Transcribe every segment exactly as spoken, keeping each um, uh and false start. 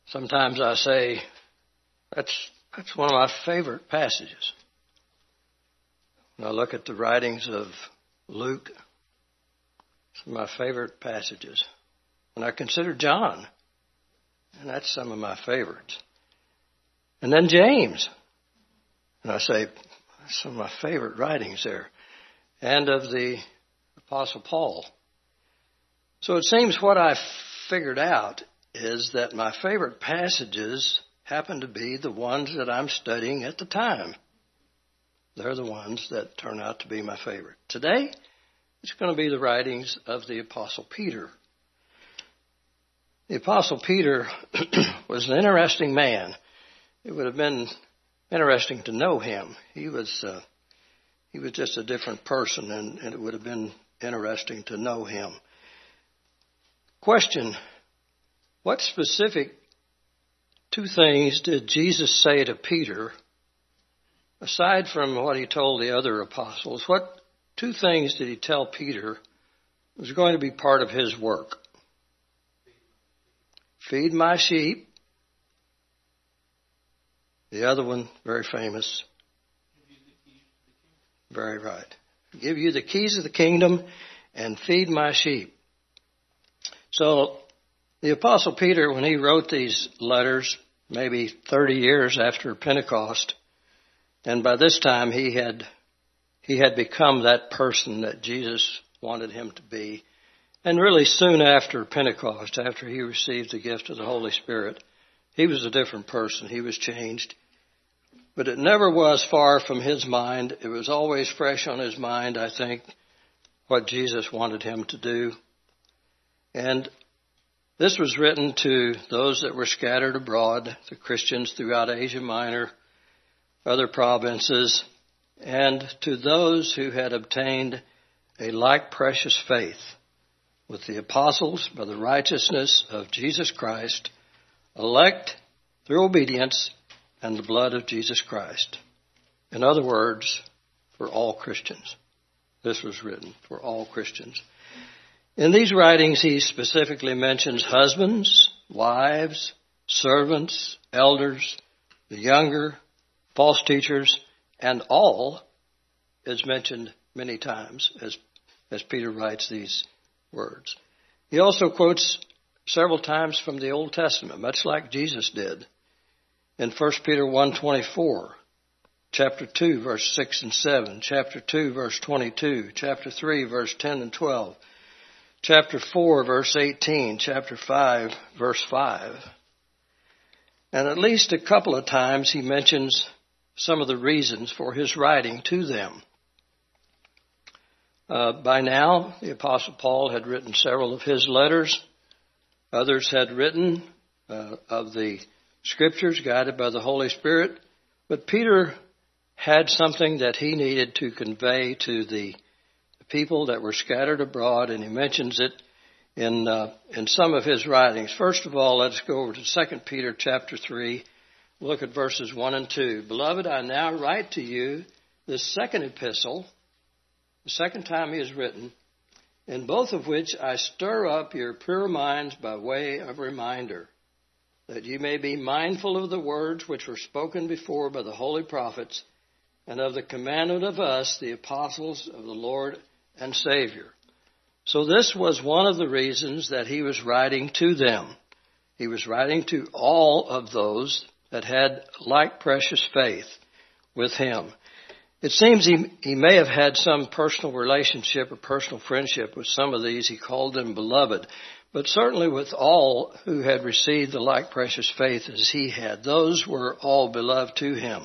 Sometimes I say, that's, that's one of my favorite passages. When I look at the writings of Luke, some of my favorite passages. When I consider John, and that's some of my favorites. And then James, and I say, that's some of my favorite writings there. And of the Apostle Paul. So it seems what I figured out is that my favorite passages happen to be the ones that I'm studying at the time. They're the ones that turn out to be my favorite. Today, it's going to be the writings of the Apostle Peter. The Apostle Peter was an interesting man. It would have been interesting to know him. He was uh, he was just a different person, and, and it would have been interesting to know him. Question: what specific two things did Jesus say to Peter, aside from what he told the other apostles? What two things did he tell Peter was going to be part of his work? Feed my sheep. The other one, very famous. Very right. Give you the keys of the kingdom and feed my sheep. So the Apostle Peter, when he wrote these letters, maybe thirty years after Pentecost, and by this time he had he had become that person that Jesus wanted him to be. And really soon after Pentecost, after he received the gift of the Holy Spirit, he was a different person. He was changed. But it never was far from his mind. It was always fresh on his mind, I think, what Jesus wanted him to do. And this was written to those that were scattered abroad, the Christians throughout Asia Minor, other provinces, and to those who had obtained a like precious faith with the apostles by the righteousness of Jesus Christ, elect through obedience and the blood of Jesus Christ. In other words, for all Christians. This was written for all Christians. In these writings, he specifically mentions husbands, wives, servants, elders, the younger, false teachers, and all is mentioned many times as, as Peter writes these words. He also quotes several times from the Old Testament, much like Jesus did. In First Peter one twenty-four, chapter two, verse six and seven, chapter two, verse twenty-two, chapter three, verse ten and twelve, chapter four, verse eighteen, chapter five, verse five. And at least a couple of times he mentions some of the reasons for his writing to them. Uh, by now, the Apostle Paul had written several of his letters. Others had written uh, of the Scriptures guided by the Holy Spirit. But Peter had something that he needed to convey to the people that were scattered abroad, and he mentions it in uh, in some of his writings. First of all, let's go over to Second Peter chapter three. Look at verses one and two. Beloved, I now write to you this second epistle, the second time he has written, in both of which I stir up your pure minds by way of reminder, that you may be mindful of the words which were spoken before by the holy prophets, and of the commandment of us, the apostles of the Lord and Savior. So this was one of the reasons that he was writing to them. He was writing to all of those that had like precious faith with him. It seems he, he may have had some personal relationship or personal friendship with some of these. He called them beloved. But certainly with all who had received the like precious faith as he had, those were all beloved to him.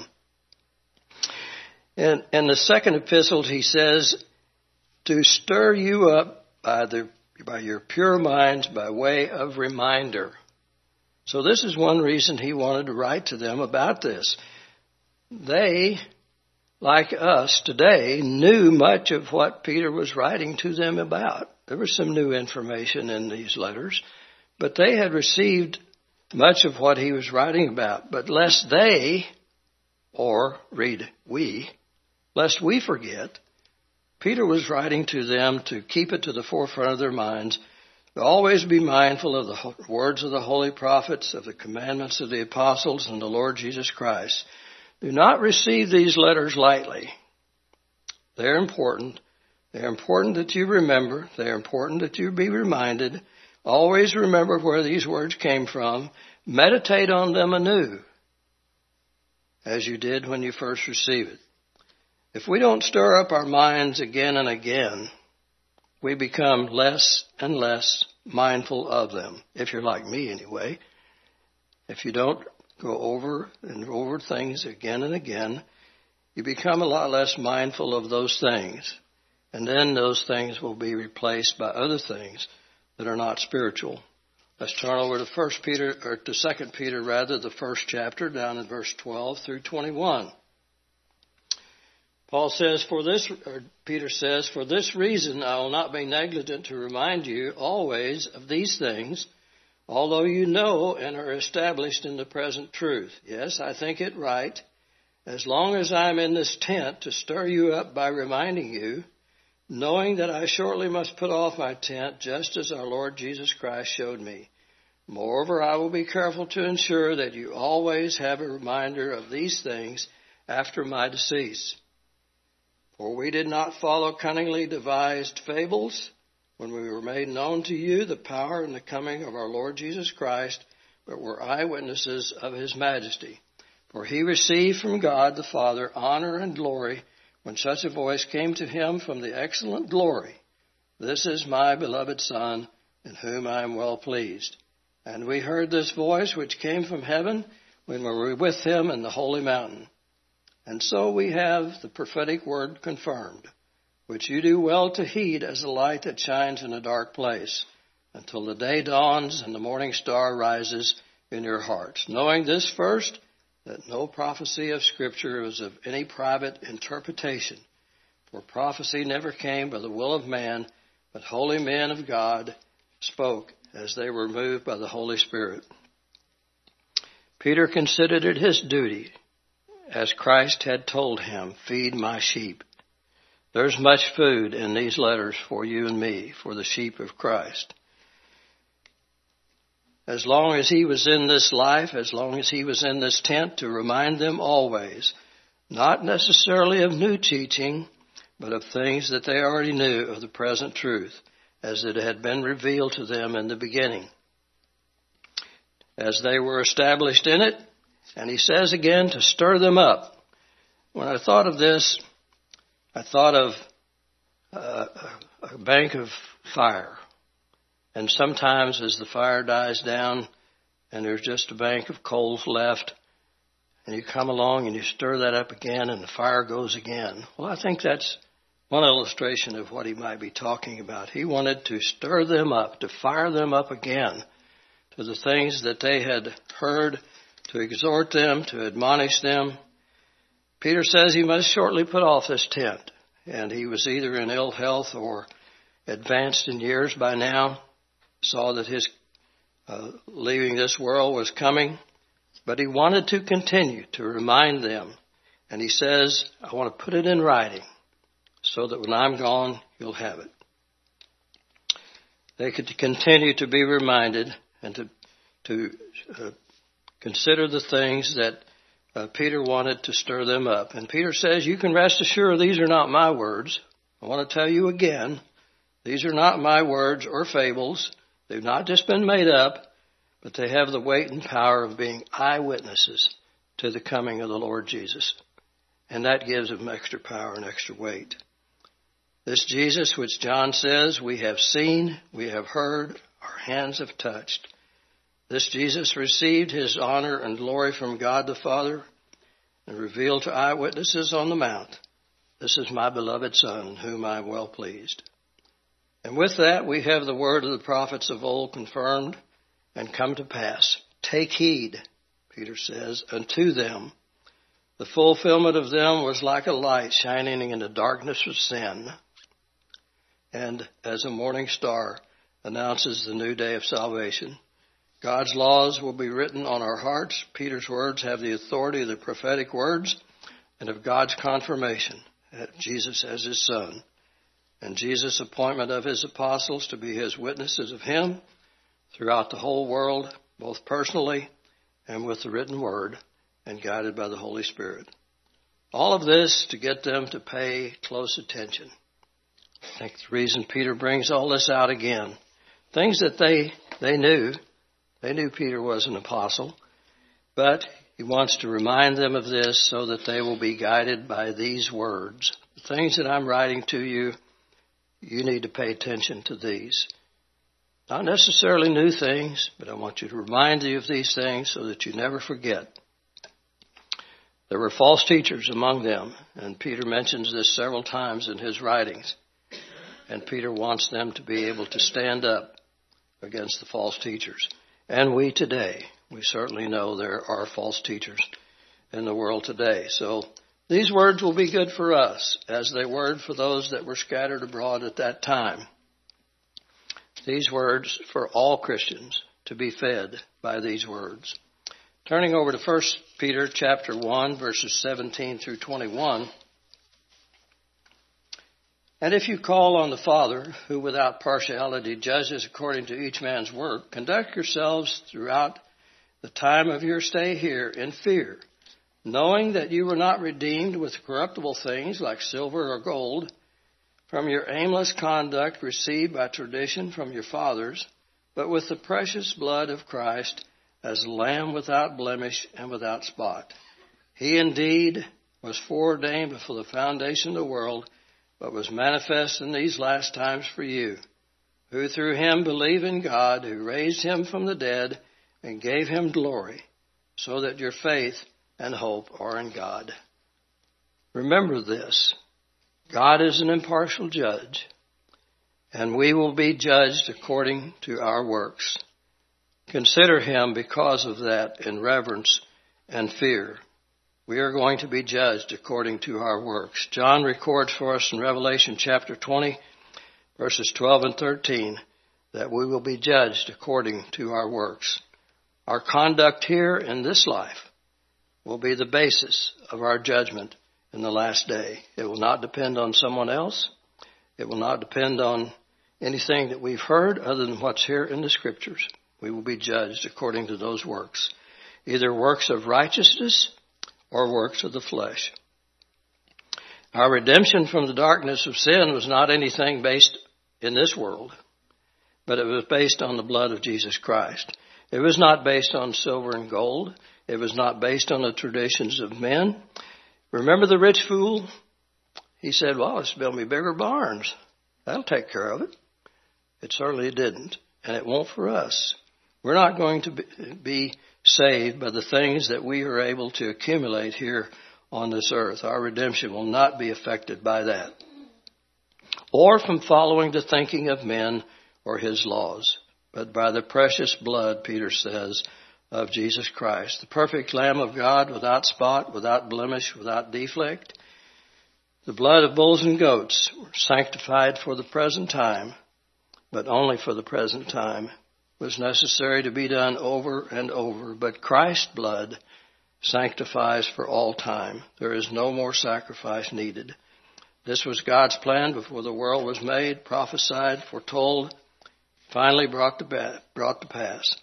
In, in the second epistle, he says, to stir you up by, the, by your pure minds by way of reminder. So this is one reason he wanted to write to them about this. They, like us today, knew much of what Peter was writing to them about. There was some new information in these letters, but they had received much of what he was writing about. But lest they, or read we, lest we forget, Peter was writing to them to keep it to the forefront of their minds, Always be mindful of the words of the holy prophets, of the commandments of the apostles and the Lord Jesus Christ. Do not receive these letters lightly. They're important. They're important that you remember. They're important that you be reminded. Always remember where these words came from. Meditate on them anew, as you did when you first received it. If we don't stir up our minds again and again, we become less and less mindful of them. If you're like me anyway. If you don't go over and over things again and again, you become a lot less mindful of those things. And then those things will be replaced by other things that are not spiritual. Let's turn over to First Peter, or to Second Peter rather, the first chapter, down in verse twelve through twenty-one. Paul says, for this, or Peter says, for this reason I will not be negligent to remind you always of these things, although you know and are established in the present truth. Yes, I think it right, as long as I'm in this tent, to stir you up by reminding you, knowing that I shortly must put off my tent, just as our Lord Jesus Christ showed me. Moreover, I will be careful to ensure that you always have a reminder of these things after my decease. For we did not follow cunningly devised fables when we were made known to you the power and the coming of our Lord Jesus Christ, but were eyewitnesses of his majesty. For he received from God the Father honor and glory when such a voice came to him from the excellent glory. This is my beloved Son, in whom I am well pleased. And we heard this voice which came from heaven when we were with him in the holy mountain. And so we have the prophetic word confirmed, which you do well to heed as a light that shines in a dark place, until the day dawns and the morning star rises in your hearts. Knowing this first, that no prophecy of Scripture is of any private interpretation. For prophecy never came by the will of man, but holy men of God spoke as they were moved by the Holy Spirit. Peter considered it his duty, as Christ had told him, feed my sheep. There's much food in these letters for you and me, for the sheep of Christ. As long as he was in this life, as long as he was in this tent, to remind them always, not necessarily of new teaching, but of things that they already knew of the present truth, as it had been revealed to them in the beginning, as they were established in it. And he says again to stir them up. When I thought of this, I thought of uh, a bank of fire. And sometimes as the fire dies down and there's just a bank of coals left, and you come along and you stir that up again and the fire goes again. Well, I think that's one illustration of what he might be talking about. He wanted to stir them up, to fire them up again to the things that they had heard, to exhort them, to admonish them. Peter says he must shortly put off this tent, and he was either in ill health or advanced in years by now, saw that his uh, leaving this world was coming, but he wanted to continue to remind them. And he says, I want to put it in writing so that when I'm gone, you'll have it. They could continue to be reminded and to, to uh, consider the things that uh, Peter wanted to stir them up. And Peter says, you can rest assured these are not my words. I want to tell you again, these are not my words or fables. They've not just been made up, but they have the weight and power of being eyewitnesses to the coming of the Lord Jesus. And that gives them extra power and extra weight. This Jesus, which John says, we have seen, we have heard, our hands have touched. This Jesus received his honor and glory from God the Father and revealed to eyewitnesses on the mount. This is my beloved Son, in whom I am well pleased. And with that, we have the word of the prophets of old confirmed and come to pass. Take heed, Peter says, unto them. The fulfillment of them was like a light shining in the darkness of sin, and as a morning star announces the new day of salvation. God's laws will be written on our hearts. Peter's words have the authority of the prophetic words and of God's confirmation, Jesus as his Son. and Jesus' appointment of his apostles to be his witnesses of him throughout the whole world, both personally and with the written word, and guided by the Holy Spirit. All of this to get them to pay close attention. I think the reason Peter brings all this out again, things that they, they knew, they knew Peter was an apostle, but he wants to remind them of this so that they will be guided by these words. The things that I'm writing to you, you need to pay attention to these. Not necessarily new things, but I want you to remind you of these things so that you never forget. There were false teachers among them, and Peter mentions this several times in his writings. And Peter wants them to be able to stand up against the false teachers. And we today, we certainly know there are false teachers in the world today. So these words will be good for us, as they were for those that were scattered abroad at that time. These words for all Christians to be fed by these words. Turning over to First Peter chapter one, verses seventeen through twenty-one. And if you call on the Father, who without partiality judges according to each man's work, conduct yourselves throughout the time of your stay here in fear, knowing that you were not redeemed with corruptible things like silver or gold, from your aimless conduct received by tradition from your fathers, but with the precious blood of Christ, as a lamb without blemish and without spot. He indeed was foreordained before the foundation of the world, but was manifest in these last times for you, who through him believe in God, who raised him from the dead and gave him glory, so that your faith and hope are in God. Remember this, God is an impartial judge, and we will be judged according to our works. Consider him because of that in reverence and fear. We are going to be judged according to our works. John records for us in Revelation chapter twenty, verses twelve and thirteen, that we will be judged according to our works. Our conduct here in this life will be the basis of our judgment in the last day. It will not depend on someone else. It will not depend on anything that we've heard other than what's here in the Scriptures. We will be judged according to those works, either works of righteousness or works of the flesh. Our redemption from the darkness of sin was not anything based in this world, but it was based on the blood of Jesus Christ. It was not based on silver and gold. It was not based on the traditions of men. Remember the rich fool? He said, well, let's build me bigger barns. That'll take care of it. It certainly didn't, and it won't for us. We're not going to be saved by the things that we are able to accumulate here on this earth. Our redemption will not be affected by that, or from following the thinking of men or his laws, but by the precious blood, Peter says, of Jesus Christ, the perfect Lamb of God, without spot, without blemish, without defect. The blood of bulls and goats were sanctified for the present time, but only for the present time. Was necessary to be done over and over, but Christ's blood sanctifies for all time. There is no more sacrifice needed. This was God's plan before the world was made, prophesied, foretold, finally brought to, brought to pass.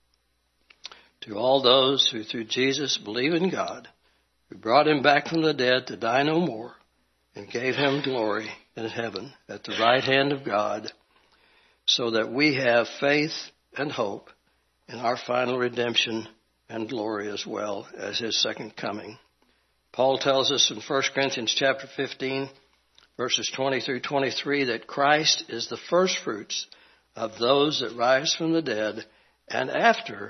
To all those who through Jesus believe in God, who brought him back from the dead to die no more, and gave him glory in heaven at the right hand of God, so that we have faith and hope in our final redemption and glory, as well as his second coming. Paul tells us in First Corinthians chapter fifteen, verses twenty through twenty-three, that Christ is the first fruits of those that rise from the dead, and after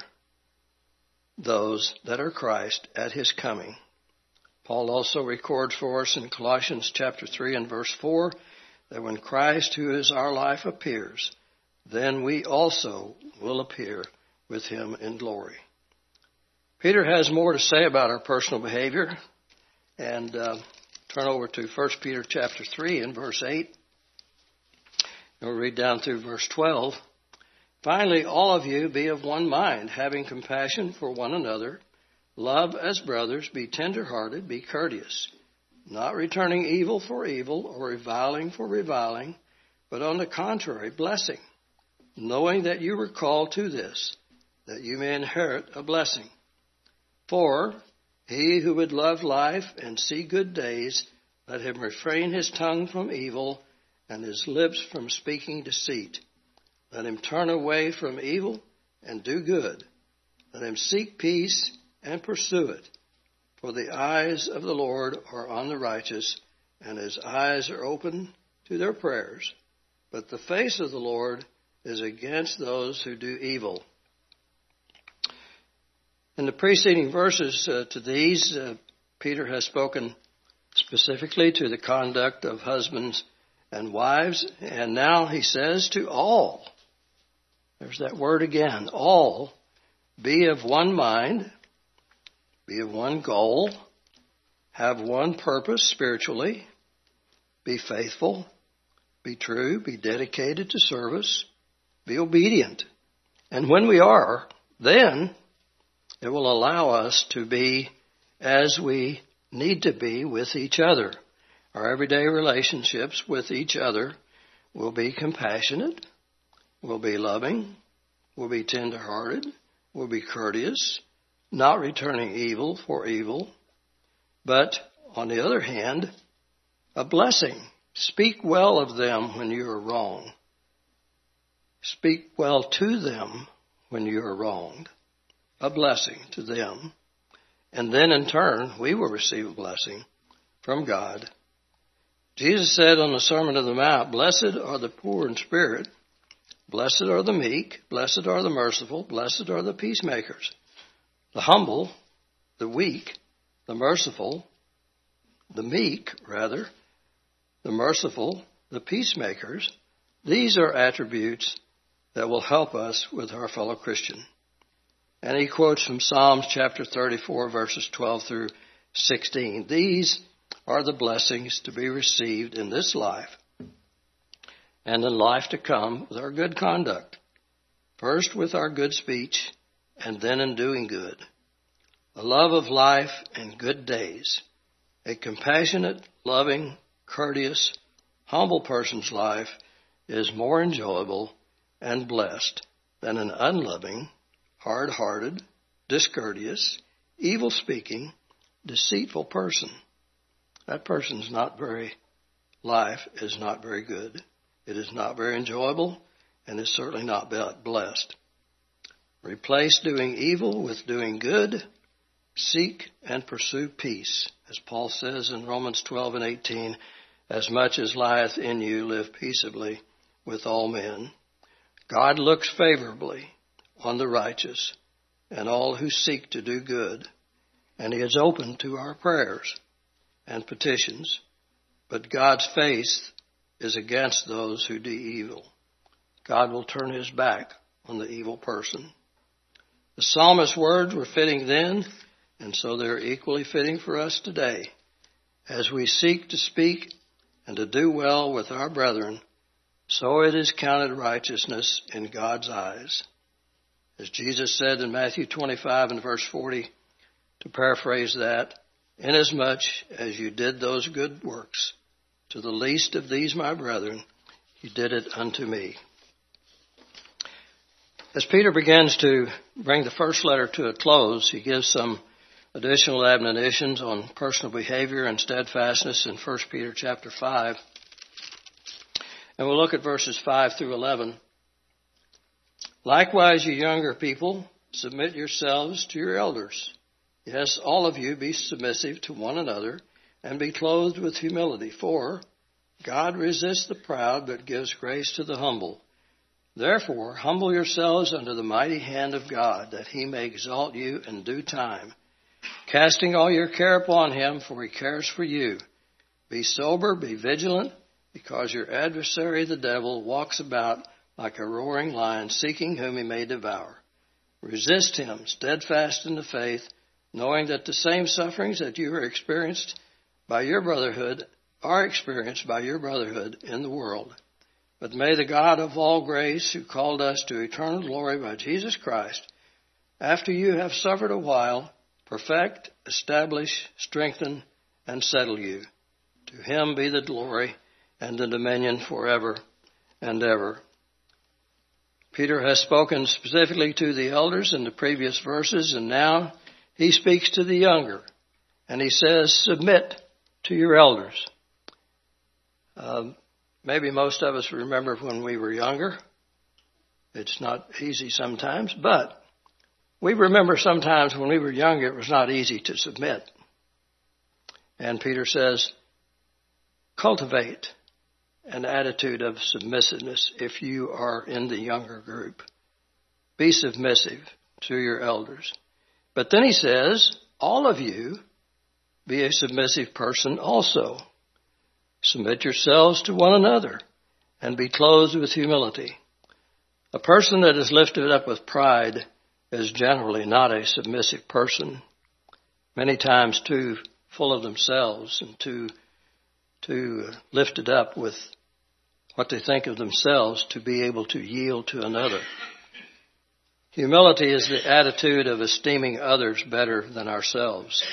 those that are Christ at his coming. Paul also records for us in Colossians chapter three and verse four, that when Christ, who is our life, appears, then we also will appear with him in glory. Peter has more to say about our personal behavior. And uh, turn over to First Peter chapter three and verse eight. And we'll read down through verse twelve. Finally, all of you be of one mind, having compassion for one another. Love as brothers, be tender-hearted, be courteous, not returning evil for evil or reviling for reviling, but on the contrary, blessing, knowing that you were called to this, that you may inherit a blessing. For he who would love life and see good days, let him refrain his tongue from evil and his lips from speaking deceit. Let him turn away from evil and do good. Let him seek peace and pursue it. For the eyes of the Lord are on the righteous, and his eyes are open to their prayers. But the face of the Lord is against those who do evil. In the preceding verses uh, to these, uh, Peter has spoken specifically to the conduct of husbands and wives, and now he says to all, there's that word again, all, be of one mind, be of one goal, have one purpose spiritually, be faithful, be true, be dedicated to service, be obedient. And when we are, then it will allow us to be as we need to be with each other. Our everyday relationships with each other will be compassionate, will be loving, will be tender-hearted, will be courteous, not returning evil for evil, but on the other hand, a blessing. Speak well of them when you are wrong. Speak well to them when you are wronged. A blessing to them. And then in turn, we will receive a blessing from God. Jesus said on the Sermon on the Mount, blessed are the poor in spirit, blessed are the meek, blessed are the merciful, blessed are the peacemakers. The humble, the weak, the merciful, the meek, rather, the merciful, the peacemakers, these are attributes that will help us with our fellow Christian. And he quotes from Psalms chapter thirty-four, verses twelve through sixteen. These are the blessings to be received in this life and in life to come with our good conduct. First with our good speech, and then in doing good. A love of life and good days. A compassionate, loving, courteous, humble person's life is more enjoyable and blessed than an unloving, hard-hearted, discourteous, evil-speaking, deceitful person. That person's not very, life is not very good. It is not very enjoyable, and is certainly not blessed. Replace doing evil with doing good. Seek and pursue peace. As Paul says in Romans twelve and eighteen, as much as lieth in you, live peaceably with all men. God looks favorably on the righteous and all who seek to do good, and he is open to our prayers and petitions, but God's face is against those who do evil. God will turn his back on the evil person. The psalmist's words were fitting then, and so they're equally fitting for us today. As we seek to speak and to do well with our brethren, so it is counted righteousness in God's eyes. As Jesus said in Matthew twenty-five and verse forty, to paraphrase that, inasmuch as you did those good works to the least of these my brethren, you did it unto me. As Peter begins to bring the first letter to a close, he gives some additional admonitions on personal behavior and steadfastness in First Peter chapter five. And we'll look at verses five through eleven. Likewise, you younger people, submit yourselves to your elders. Yes, all of you be submissive to one another and be clothed with humility. For God resists the proud, but gives grace to the humble. Therefore, humble yourselves under the mighty hand of God, that he may exalt you in due time, casting all your care upon him, for he cares for you. Be sober, be vigilant, because your adversary, the devil, walks about like a roaring lion, seeking whom he may devour. Resist him, steadfast in the faith, knowing that the same sufferings that you are experienced by your brotherhood are experienced by your brotherhood in the world. But may the God of all grace, who called us to eternal glory by Jesus Christ, after you have suffered a while, perfect, establish, strengthen, and settle you. To him be the glory and the dominion forever and ever. Peter has spoken specifically to the elders in the previous verses, and now he speaks to the younger. And he says, submit to your elders. Um, maybe most of us remember when we were younger. It's not easy sometimes, but we remember sometimes when we were younger it was not easy to submit. And Peter says, cultivate an attitude of submissiveness if you are in the younger group. Be submissive to your elders. But then he says, all of you be a submissive person also. Submit yourselves to one another and be clothed with humility. A person that is lifted up with pride is generally not a submissive person. Many times too full of themselves and too, too lifted up with what they think of themselves to be able to yield to another. Humility is the attitude of esteeming others better than ourselves.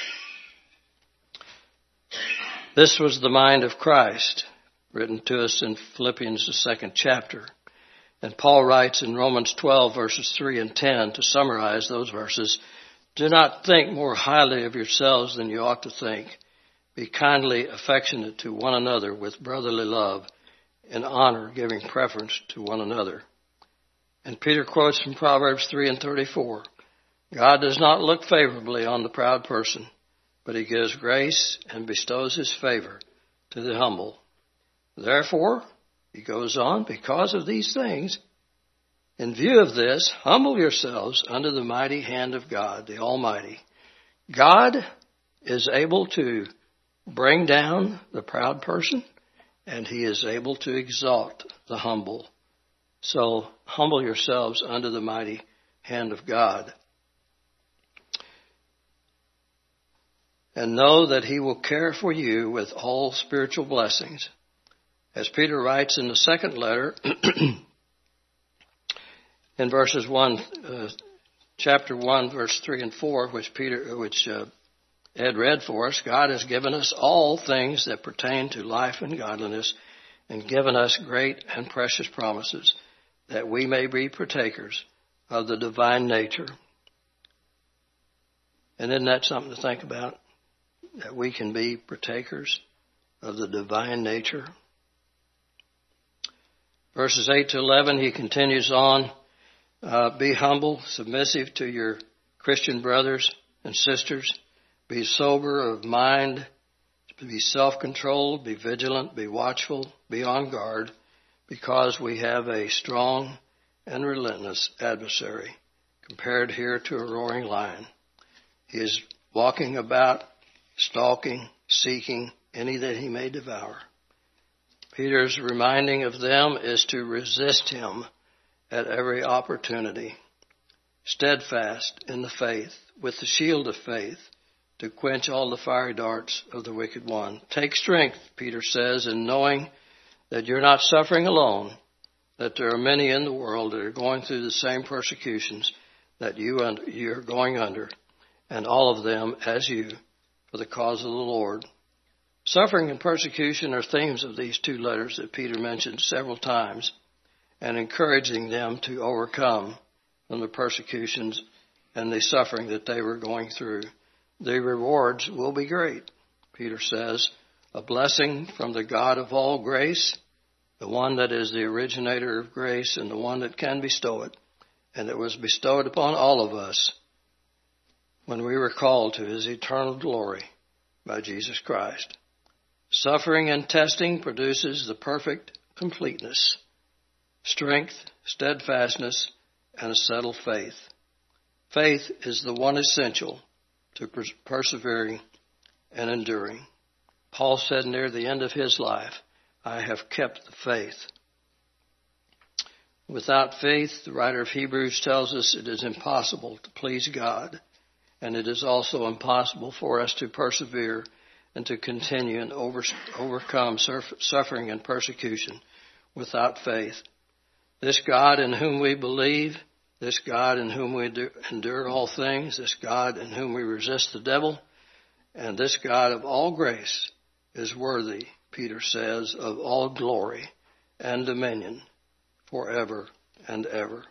This was the mind of Christ, written to us in Philippians, the second chapter. And Paul writes in Romans twelve, verses three and ten, to summarize those verses, do not think more highly of yourselves than you ought to think. Be kindly affectionate to one another with brotherly love, in honor, giving preference to one another. And Peter quotes from Proverbs three and thirty-four, God does not look favorably on the proud person, but he gives grace and bestows his favor to the humble. Therefore, he goes on, because of these things, in view of this, humble yourselves under the mighty hand of God, the Almighty. God is able to bring down the proud person, and he is able to exalt the humble. So humble yourselves under the mighty hand of God. And know that he will care for you with all spiritual blessings. As Peter writes in the second letter, in verses one, uh, chapter one, verse three and four, which Peter, which uh, Ed read for us, God has given us all things that pertain to life and godliness, and given us great and precious promises, that we may be partakers of the divine nature. And isn't that something to think about? That we can be partakers of the divine nature. Verses eight to eleven, he continues on, uh, be humble, submissive to your Christian brothers and sisters. Be sober of mind, be self-controlled, be vigilant, be watchful, be on guard, because we have a strong and relentless adversary, compared here to a roaring lion. He is walking about, stalking, seeking any that he may devour. Peter's reminding of them is to resist him at every opportunity, steadfast in the faith, with the shield of faith, to quench all the fiery darts of the wicked one. Take strength, Peter says, in knowing that you're not suffering alone, that there are many in the world that are going through the same persecutions that you and you're going under, and all of them as you, for the cause of the Lord. Suffering and persecution are themes of these two letters that Peter mentioned several times, and encouraging them to overcome from the persecutions and the suffering that they were going through. The rewards will be great, Peter says, a blessing from the God of all grace, the one that is the originator of grace and the one that can bestow it, and it was bestowed upon all of us when we were called to his eternal glory by Jesus Christ. Suffering and testing produces the perfect completeness, strength, steadfastness, and a settled faith. Faith is the one essential to persevering and enduring. Paul said near the end of his life, I have kept the faith. Without faith, the writer of Hebrews tells us it is impossible to please God, and it is also impossible for us to persevere and to continue and over, overcome surf, suffering and persecution without faith. This God in whom we believe, this God in whom we do, endure all things, this God in whom we resist the devil, and this God of all grace is worthy, Peter says, of all glory and dominion forever and ever.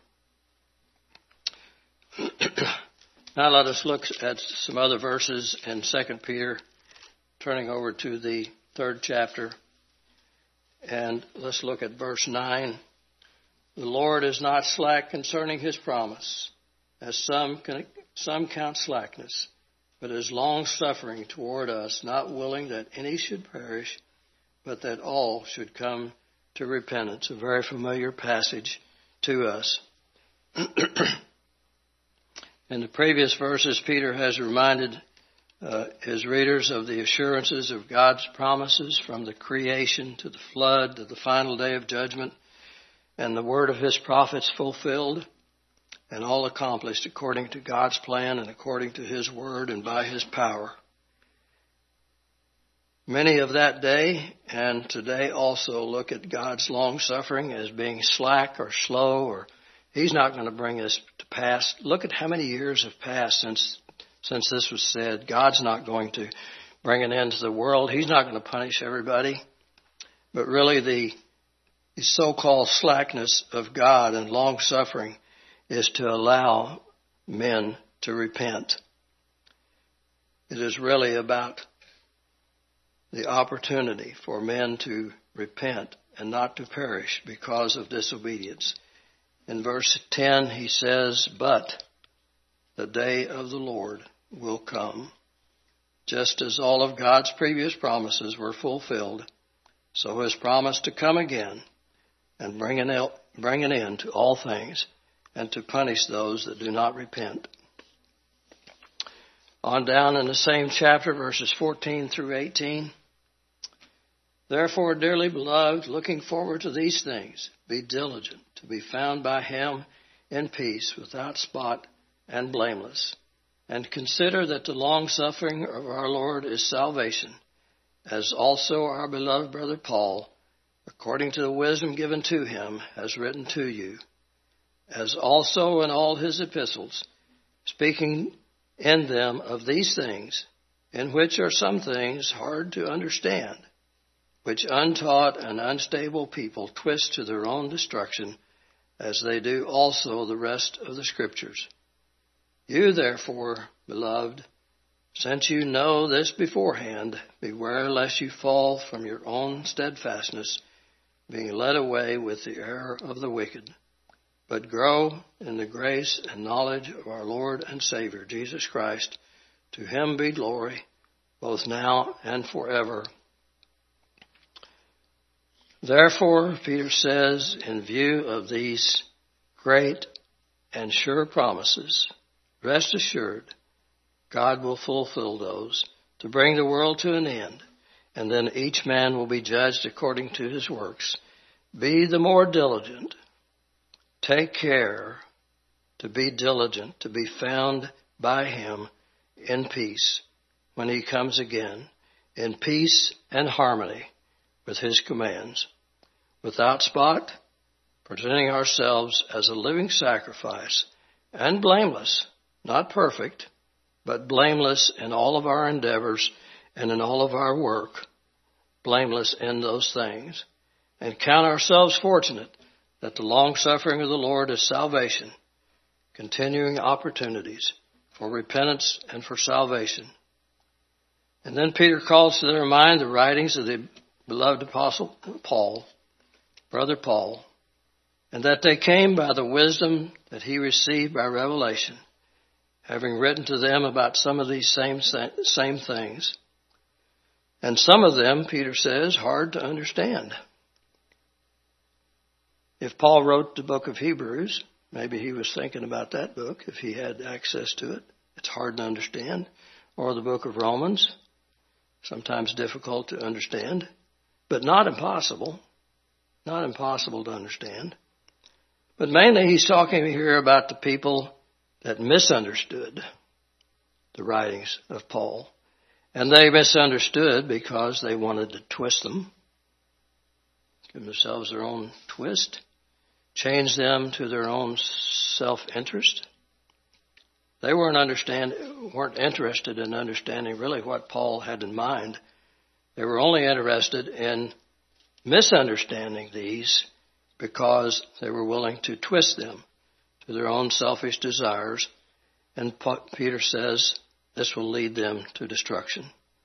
Now let us look at some other verses in Second Peter, turning over to the third chapter. And let's look at verse nine. The Lord is not slack concerning his promise, as some, some count slackness, but is long-suffering toward us, not willing that any should perish, but that all should come to repentance. A very familiar passage to us. In the previous verses, Peter has reminded uh, his readers of the assurances of God's promises from the creation to the flood to the final day of judgment, and the word of his prophets fulfilled and all accomplished according to God's plan and according to his word and by his power. Many of that day and today also look at God's long suffering as being slack or slow, or he's not going to bring us to pass. Look at how many years have passed since since this was said. God's not going to bring an end to the world. He's not going to punish everybody. But really the, the so-called slackness of God and long suffering is to allow men to repent. It is really about the opportunity for men to repent and not to perish because of disobedience. In verse ten, he says, but the day of the Lord will come. Just as all of God's previous promises were fulfilled, so his promise to come again and bring an, bring an end to all things and to punish those that do not repent. On down in the same chapter, verses fourteen through eighteen. Therefore, dearly beloved, looking forward to these things, be diligent to be found by him in peace, without spot and blameless. And consider that the long suffering of our Lord is salvation, as also our beloved brother Paul, according to the wisdom given to him, has written to you, as also in all his epistles, speaking in them of these things, in which are some things hard to understand, which untaught and unstable people twist to their own destruction, as they do also the rest of the Scriptures. You therefore, beloved, since you know this beforehand, beware lest you fall from your own steadfastness, being led away with the error of the wicked, but grow in the grace and knowledge of our Lord and Savior, Jesus Christ. To him be glory, both now and forever. Therefore, Peter says, in view of these great and sure promises, rest assured, God will fulfill those to bring the world to an end, and then each man will be judged according to his works. Be the more diligent. Take care to be diligent, to be found by him in peace when he comes again, in peace and harmony with his commands, without spot, presenting ourselves as a living sacrifice, and blameless, not perfect, but blameless in all of our endeavors and in all of our work, blameless in those things, and count ourselves fortunate that the long suffering of the Lord is salvation, continuing opportunities for repentance and for salvation. And then Peter calls to their mind the writings of the beloved apostle Paul, brother Paul, and that they came by the wisdom that he received by revelation, having written to them about some of these same same things. And some of them, Peter says, hard to understand. If Paul wrote the book of Hebrews, maybe he was thinking about that book if he had access to it. It's hard to understand. Or the book of Romans, sometimes difficult to understand, but not impossible. Not impossible to understand. But mainly he's talking here about the people that misunderstood the writings of Paul. And they misunderstood because they wanted to twist them, give themselves their own twist, change them to their own self-interest. They weren't understand, weren't interested in understanding really what Paul had in mind. They were only interested in misunderstanding these because they were willing to twist them to their own selfish desires. And Peter says this will lead them to destruction.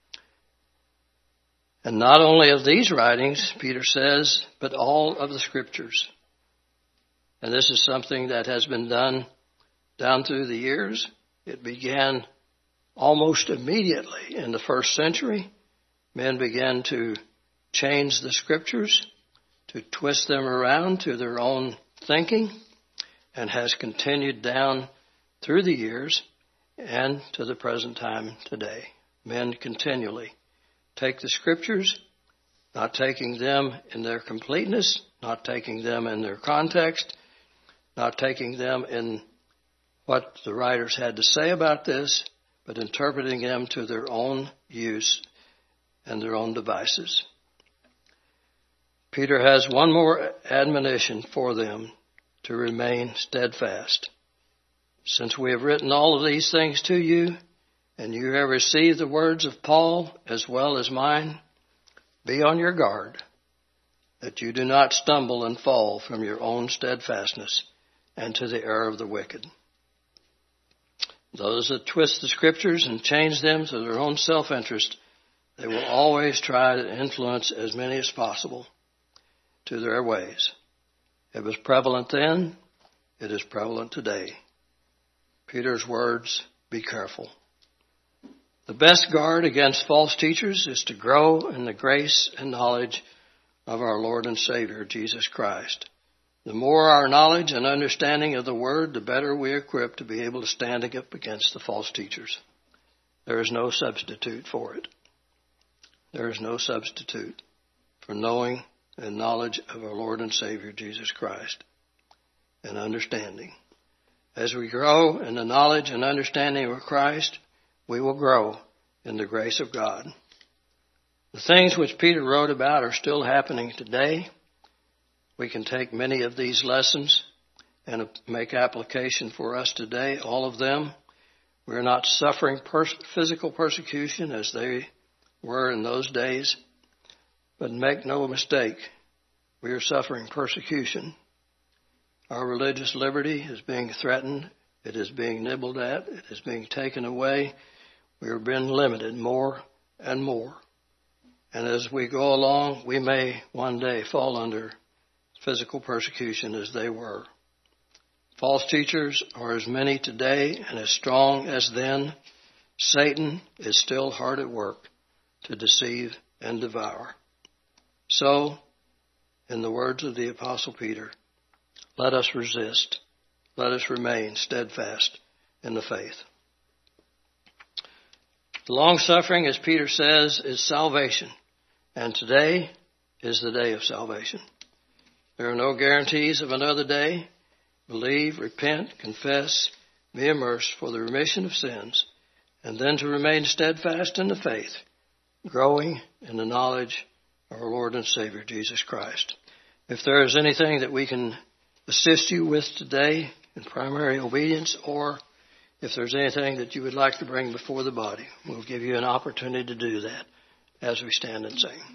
And not only of these writings, Peter says, but all of the Scriptures. And this is something that has been done down through the years. It began almost immediately in the first century. Men began to change the Scriptures, to twist them around to their own thinking, and has continued down through the years and to the present time today. Men continually take the Scriptures, not taking them in their completeness, not taking them in their context, not taking them in what the writers had to say about this, but interpreting them to their own use and their own devices. Peter has one more admonition for them to remain steadfast. Since we have written all of these things to you, and you have received the words of Paul as well as mine, be on your guard, that you do not stumble and fall from your own steadfastness and to the error of the wicked. Those that twist the Scriptures and change them to their own self-interest, they will always try to influence as many as possible to their ways. It was prevalent then, it is prevalent today. Peter's words, be careful. The best guard against false teachers is to grow in the grace and knowledge of our Lord and Savior, Jesus Christ. The more our knowledge and understanding of the Word, the better we are equipped to be able to stand up against the false teachers. There is no substitute for it. There is no substitute for knowing and knowledge of our Lord and Savior, Jesus Christ, and understanding. As we grow in the knowledge and understanding of Christ, we will grow in the grace of God. The things which Peter wrote about are still happening today. We can take many of these lessons and make application for us today, all of them. We're not suffering pers- physical persecution as they were in those days. But make no mistake, we are suffering persecution. Our religious liberty is being threatened. It is being nibbled at. It is being taken away. We are being limited more and more. And as we go along, we may one day fall under physical persecution as they were. False teachers are as many today and as strong as then. Satan is still hard at work to deceive and devour. So, in the words of the Apostle Peter, let us resist. Let us remain steadfast in the faith. Long-suffering, as Peter says, is salvation. And today is the day of salvation. There are no guarantees of another day. Believe, repent, confess, be immersed for the remission of sins, and then to remain steadfast in the faith, growing in the knowledge of our Lord and Savior, Jesus Christ. If there is anything that we can assist you with today in primary obedience, or if there's anything that you would like to bring before the body, we'll give you an opportunity to do that as we stand and sing.